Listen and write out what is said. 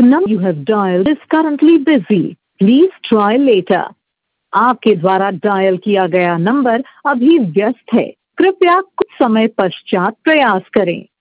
number you have dialed is currently busy. Please try later. आपके द्वारा dial किया गया नंबर अभी व्यस्त है, कृपया कुछ समय पश्चात प्रयास करें।